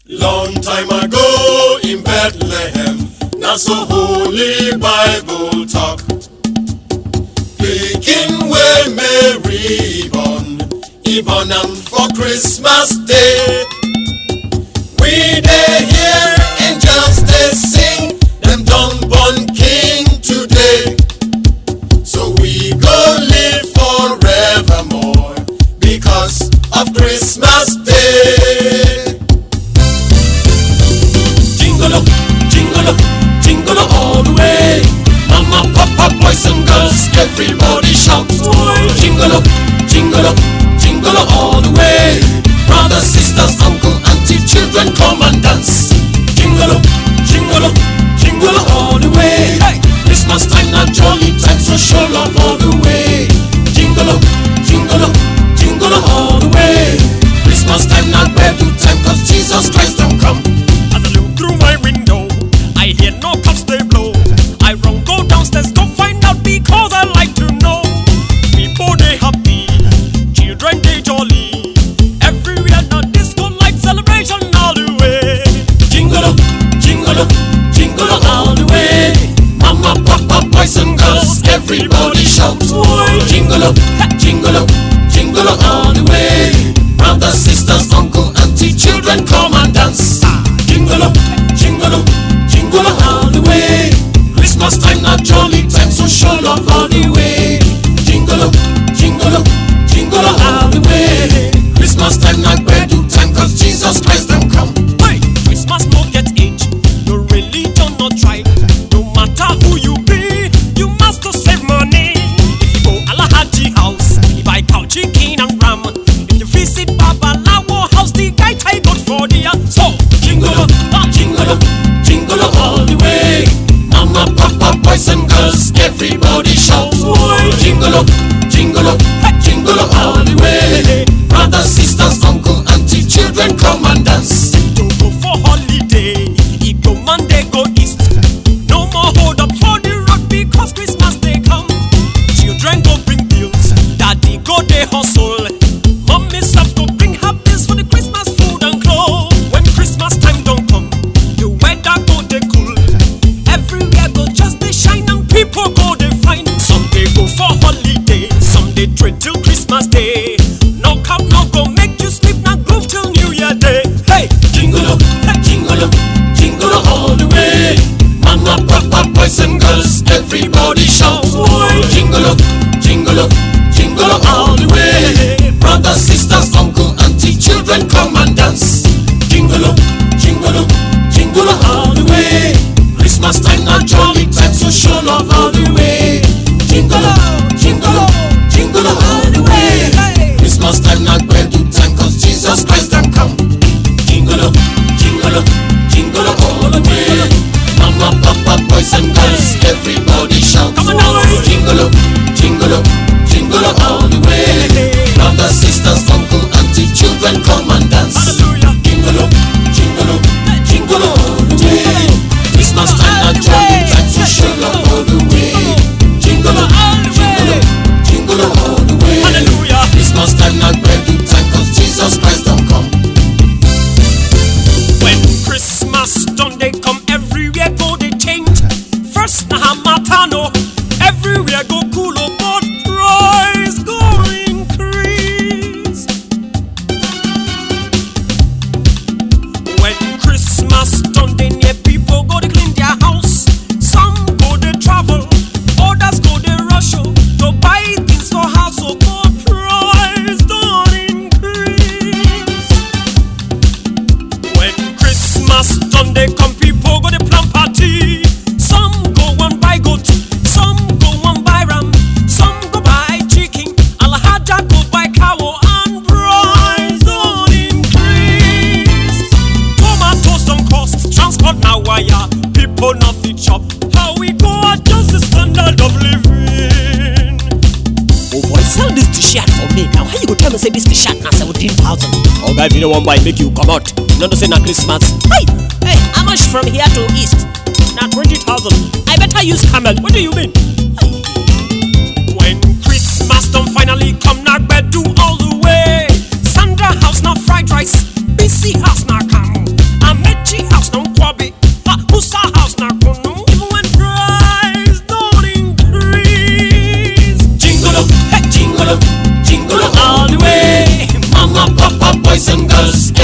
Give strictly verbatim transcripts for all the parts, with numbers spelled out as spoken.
Long time ago in Bethlehem, now so holy Bible talk. Picking where Mary born, even am for Christmas Day. We dey hear angels they sing, them done born King today. So we go live forevermore because of Christmas Day. Jingle up, jingle up, jingle up all the way. Mama, papa, boys and girls, everybody shout. Jingle up, jingle up, jingle up all the way. Brothers, sisters, uncle, auntie, children, come and dance. Jingle up, jingle up, jingle up all the way. Hey! Christmas time, not jolly time, so show love all the way. Jingle up, jingle up, jingle up all the way. Christmas time, not bad do time, cause Jesus Christ don't come. As I look through my window, I hear no cups they blow. I run go downstairs to find out because I like to know. People they happy, children they jolly. Everywhere now disco like celebration all the way. Jingle up, jingle up, jingle up all the way. Mama, papa, boys and girls, everybody shout. Jingle up, jingle up, jingle up all the way. Brothers, sisters, uncle, auntie, children, come and dance. Jingle up, jingle up, jingle up all the way. Christmas time, not jolly time, so show love all the way. Jingle up, jingle up, jingle up all the way. Christmas time, not bad do time, cause Jesus Christ don't come. Hey, Christmas no get age, no religion no try. No matter who you be, you must to save money. If you go Alahaji house, you buy cow, chicken and ram. If you visit Babalawo house, the guy tie good for the year. So Jingle up, jingle up, jingle up all the way. Mama, papa, boys and girls, everybody shout. Jingle up, jingle up, jingle up all the way. Brothers, sisters, uncle, auntie, children, come and dance. to go for holiday, he go Monday go east. No more hold up for the road because Christmas day come. Children go bring bills, daddy go they hustle. Mommy self go bring her bills for the Christmas food and clothes. When Christmas time don't come, the weather go they cool. Everywhere go just they shine and people go they find. Some they go for holiday, some they trade till Christmas day. No come no go make you sleep, not groove till New Year day. Hey, Jingle up, jingle up, jingle up all the way. Mama, papa, boys and girls, everybody shout. Jingle up, jingle up, jingle up all the way. Brothers, sisters, uncle, auntie, children, come and dance. Jingle up, jingle up, jingle up all the way. Christmas time, not jolly time, so show love all the way. Jingle up, jingle up, jingle up all the way. Christmas time, not bad do time, cause Jesus Christ don't come. Jingle up, jingle up, jingle up all the way. Mama, papa, boys and girls, everybody shout. Come on now. Jingle up, jingle up, jingle up all the way. Brothers, sisters, uncle, auntie, children, come and dance. hallelujah. Jingle up, jingle up, jingle up all the way. Christmas time, not jolly time, so show love all the way. Jingle up, jingle up, jingle up all the way. Hallelujah. Christmas time, not bad do time, cause Jesus Christ don't come. When Christmas done they come, everywhere go they change. First na Hamatano, everywhere go cool, oh, but price go increase. When Christmas done they near people go to clean their house. Some go they travel, others go they rush oh, to buy things for house, oh, but price don't increase. When Christmas done they come, people go to plan party. Some go and buy goat, some go and buy ram, some go buy chicken, Alhaja go buy cow, and price don't increase. Tomatoes don't cost, transport now wire, people nothing chop. How we go adjust the standard of living? Oh boy, sell this t-shirt for me now. How you go tell me say this t-shirt na seventeen thousand? Oh guy, if you don't want buy, make you come out. You know say na Christmas. Hey, hey, how much from here to east? Na twenty thousand. I better use camel. What do you mean? When Christmas don't finally come, na do all the way. Sandra house na fried rice, B C house na come.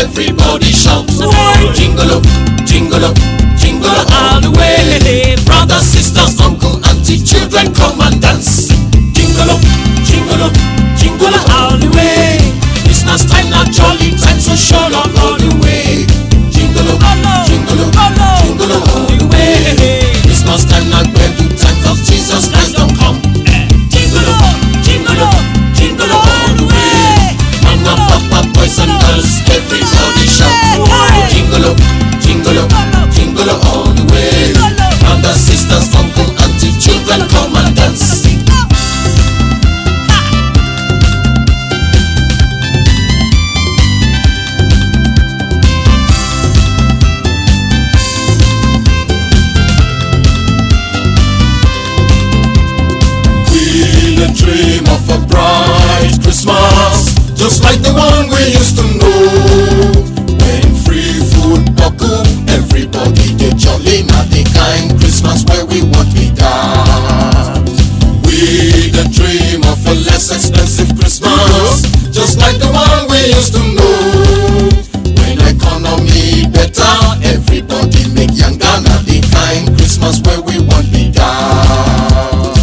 everybody shout. Jingle up, jingle up, jingle up all the way. Brothers, sisters, uncle, auntie, children, come and dance. Jingle up, jingle up, jingle up all the way. Christmas time, not jolly time, so show love all the way. Jingle up, jingle up, jingle up all the way. Christmas time, not wedding time, cause Jesus Christ don't come. Jingle up, jingle up, jingle up all the way. Mama, papa, boys and girls, everybody shout. Jingle up, jingle up, jingle up all the way. Brothers, sisters, uncle, auntie, children, come and dance. We dream of a bright Christmas, just like the one we used to know. When free food buckle, everybody get jolly. Not the kind Christmas where we want we dance. We the dream of a less expensive Christmas, just like the one we used to know. When economy better, everybody make younger. Not the kind Christmas where we want we dance.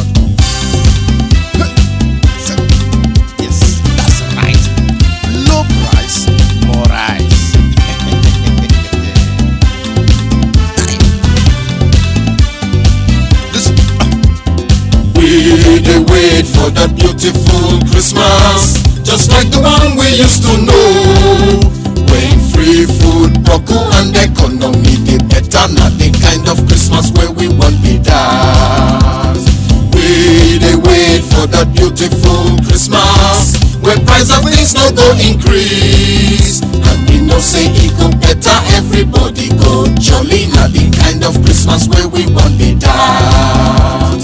They wait for that beautiful Christmas, just like the one we used to know. When free food buckle and economy get better, not the kind of Christmas where we want be dance. We they wait for that beautiful Christmas, where price of things no go increase, and we know say it go better, everybody go jolly. Not the kind of Christmas where we want be dance.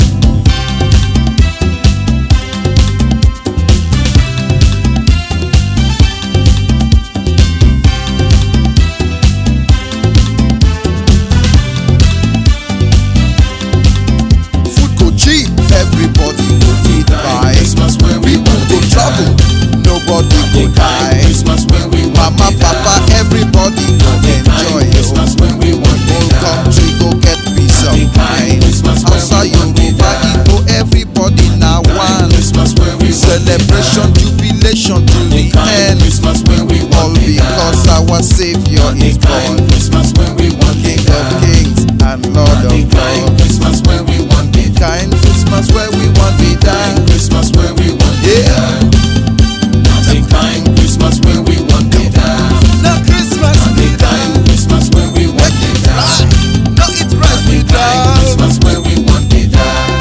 Everybody go feed buy. Christmas where we want go travel. Nobody go die. Christmas where we want Mama, papa, everybody go enjoy. Christmas where we want whole country go get peace of mind. Outside Yoruba, Igbo, everybody now one. Christmas where we celebration, jubilation till the end. Christmas where we all because our Savior is born. Christmas where we want King of kings and Lord of lords. Christmas where we want it. Kind Christmas where we want it done. Christmas where we want it done. The kind Christmas where we want it done. No Christmas the kind Christmas where we want it done. No it's right we done. Christmas where we want it done.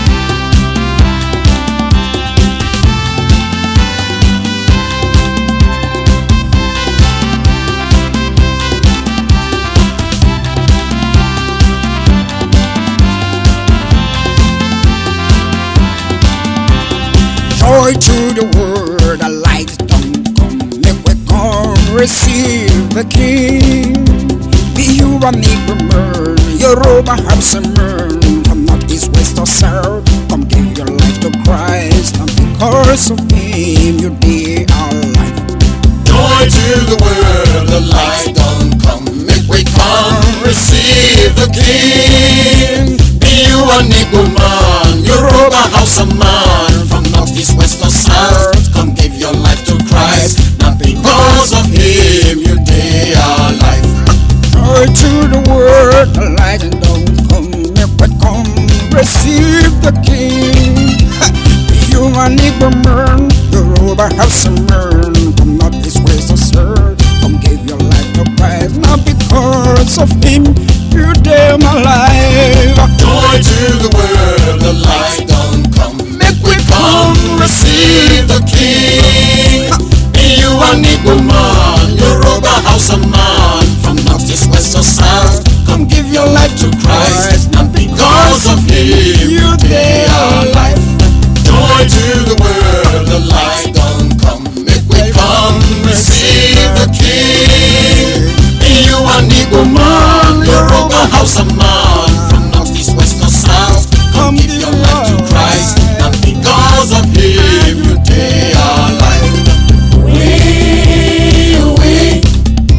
Joy to the world, the light don't come. Make we come receive the King. Be you a neighbor burn, Yoruba have some burn. From north, east, west or south, come give your life to Christ. And because of Him, you did our life. Joy to the world, the light don't come. Make we come receive the King. Be you a neighbor man, Yoruba house of man. From north, east, west or south, come give your life to Christ. Not because of Him, you did our life. Joy to the world, the light don't come. Make we come receive the King. You a neighbor man, Yoruba house of man. Come not this way so serve. Come give your life to Christ. Not because of Him, you dare my life. Joy to the world, the light don't come. Make we come receive the King. Be you a Igbo man, Yoruba house of man. From north, east, west or south, come give your life to Christ. Not because of Him, you dare our life. Joy to the world, the light don't come. Make we come receive the King. Be you a Igbo man, Yoruba house of man. From north, east, west or south, come give your life to Christ. Not because of Him, you dare our life. We, we,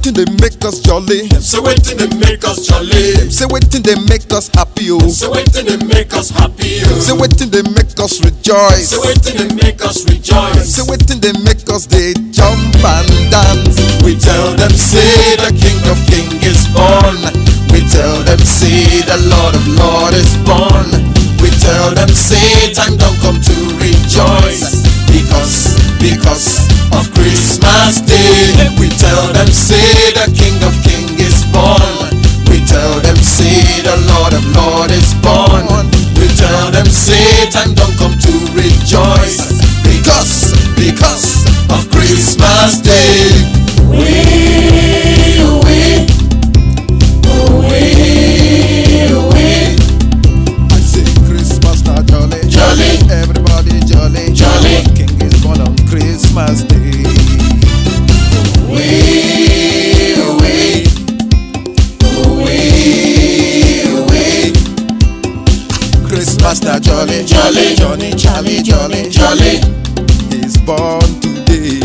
waiting they make us jolly. Say waiting they make us jolly. Say waiting they make us happy, oh. Say waiting they make us happy. Say waiting they make us rejoice. Say waiting they make us rejoice. Say waiting they make us they jump and dance. We tell them say the King of Kings is born. We tell them say the Lord of Lords is born. We tell them say time don't come to rejoice. Because, because of Christmas Day. We tell them say the King of Kings is born. We tell them say the Lord of Lords is born. We tell them say time don't come to rejoice. Because, because of Christmas Day. We, we, we, we. I say Christmas now jolly, Jolly. Everybody jolly, Jolly. Our King is born on Christmas Day. We, we, we, we. Christmas now jolly, Jolly. Johnny, Charlie, jolly, Jolly. He's born today.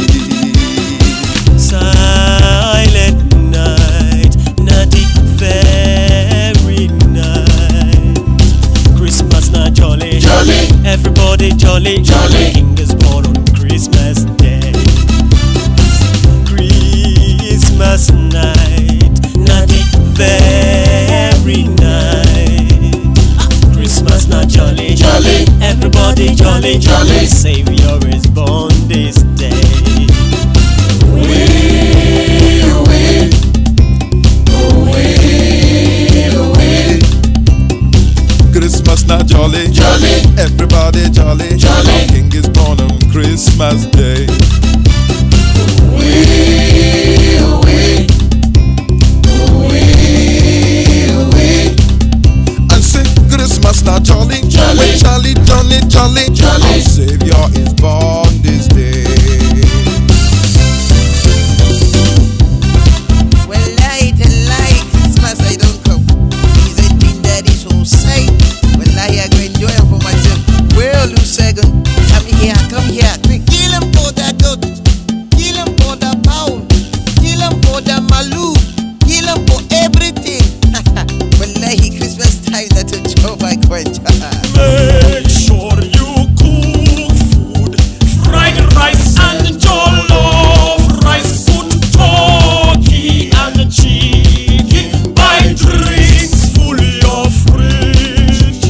Silent night, not the very night. Christmas not jolly, Jolly. Everybody jolly, Jolly. King is born on Christmas Day. Christmas night, not the very night. Christmas not jolly, Jolly. Everybody jolly, Jolly. Savior is born this day. We, we, we, we. Christmas now jolly, Jolly. Everybody jolly, Jolly. Our King is born on Christmas Day. We, we, we, we. And say Christmas now jolly, Jolly. When Charlie, Johnny, jolly, Jolly. Our Savior is born this day. Well, I tell lie, Christmas I don't come. Is it been daddy so say? Well, I go enjoy it for myself. Well, you second, come here, come here. Quick, kill him for that goat, kill him for the pound, kill him for the malu, kill him for everything. Well, like Christmas time, that's a job I quench. Make sure you cook food, fried rice and jollof rice, good turkey and chicken, buy drinks full your fridge.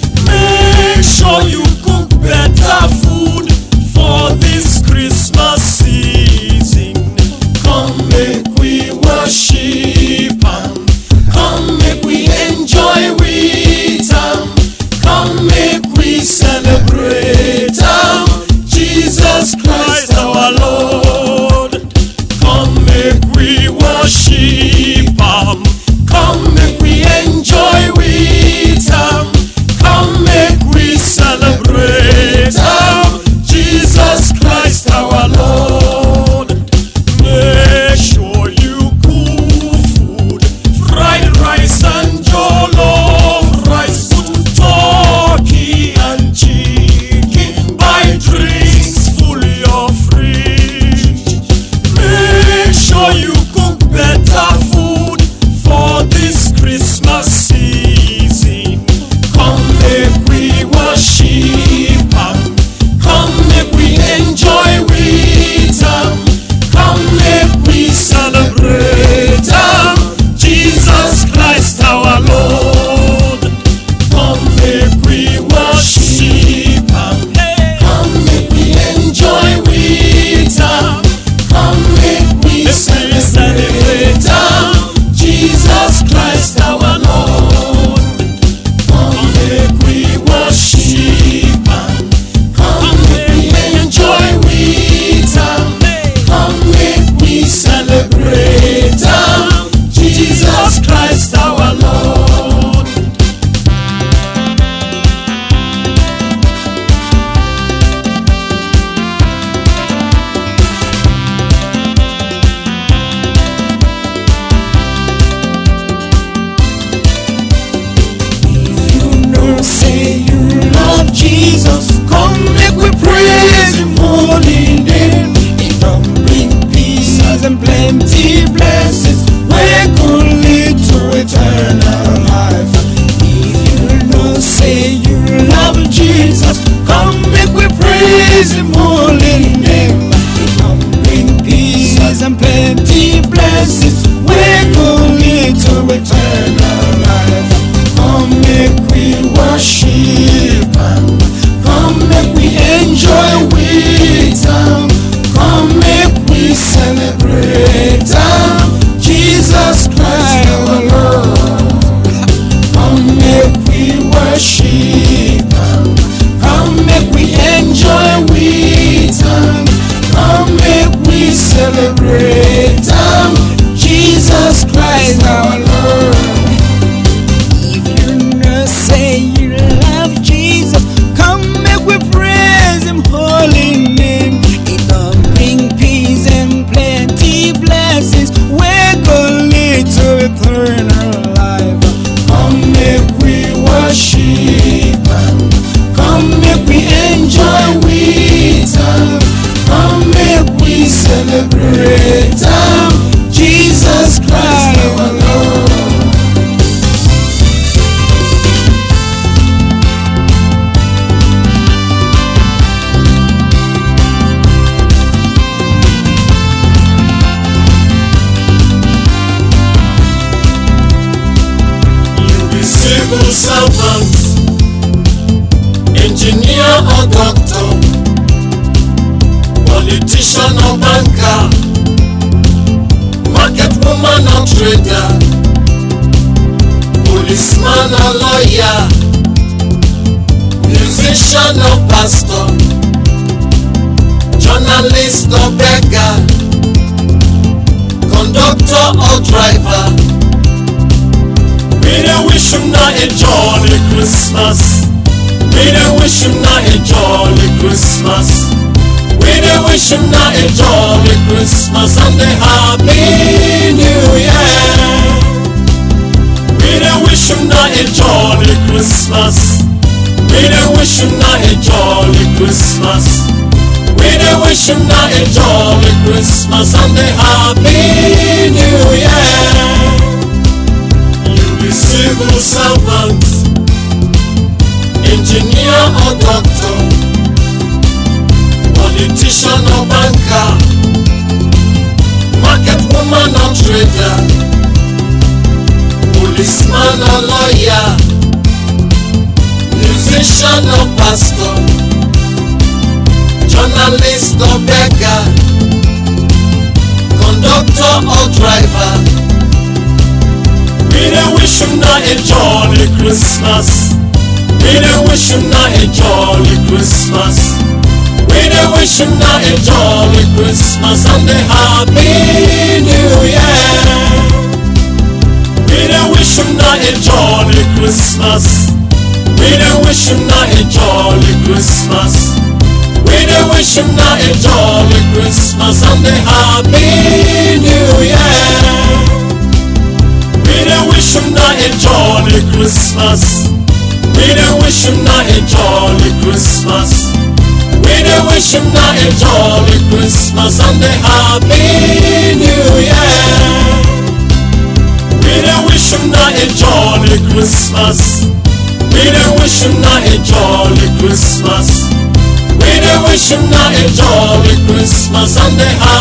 Make sure you cook better food for this Christmas season. Come make we worship am, come make we enjoy with am. Come make we celebrate am, Jesus Christ our Lord. Come make we worship am, come make we enjoy with am. Come make we celebrate am, Jesus Christ our Lord. Make sure you cook food, fried rice and jollof rice, good turkey and chicken, buy drinks full your fridge. Make sure you cook better food for this Christmas season. Come make we worship am, come make we enjoy with am, come make we celebrate am, Jesus Christ our Lord. Come make we worship am, come make we enjoy with am, come make we celebrate am, Jesus Christ our Lord. Come make we worship am, come make we enjoy with am, come make we celebrate am, Jesus Christ our Lord. You know, say you love Jesus, come make we praise Him holy name. He come bring peace and plenty blessings, we could lead to eternal life. If you don't say you love Jesus, come make we praise Him holy name. Come bring peace and plenty blessings, we could lead to eternal life. Come make we worship Him, come make we enjoy with Him, come make we celebrate Him, Jesus Christ our Lord. Come make we worship Him, come make we enjoy with Him, come make we celebrate Him, Jesus Christ our Lord. If you not say you love Jesus, come make we praise Him holy name. It don't bring peace and plenty blessings, we go lead to eternal life. Come make we worship Him, come make we enjoy with Him, come make we celebrate Him, Jesus Christ our Lord. Civil servant, engineer or doctor, politician or banker, market woman or trader, policeman or lawyer, musician or pastor, journalist or beggar, conductor or driver. We dey wish you now a jolly Christmas. We dey wish you now a jolly Christmas. We dey wish you now a jolly Christmas and a happy New Year. We dey wish you now a jolly Christmas. We dey wish you now a jolly Christmas. We dey wish you now a jolly Christmas and a happy New Year. Civil servant, engineer or doctor, politician or banker, market woman or trader, policeman or lawyer, musician or pastor, journalist or beggar, conductor or driver. We dey wish you now a jolly Christmas. We dey wish you now a jolly Christmas. We dey wish you now a jolly Christmas and a happy New Year. We dey wish you now a jolly Christmas. We dey wish you now a jolly Christmas. We dey wish you now a jolly Christmas and a happy New Year. We dey wish you now a jolly Christmas. We dey wish you now a jolly Christmas. We dey wish you now a jolly Christmas and a happy New Year. We dey wish you now a jolly Christmas. We dey wish you now a jolly Christmas. We dey wish you now a jolly Christmas and a happy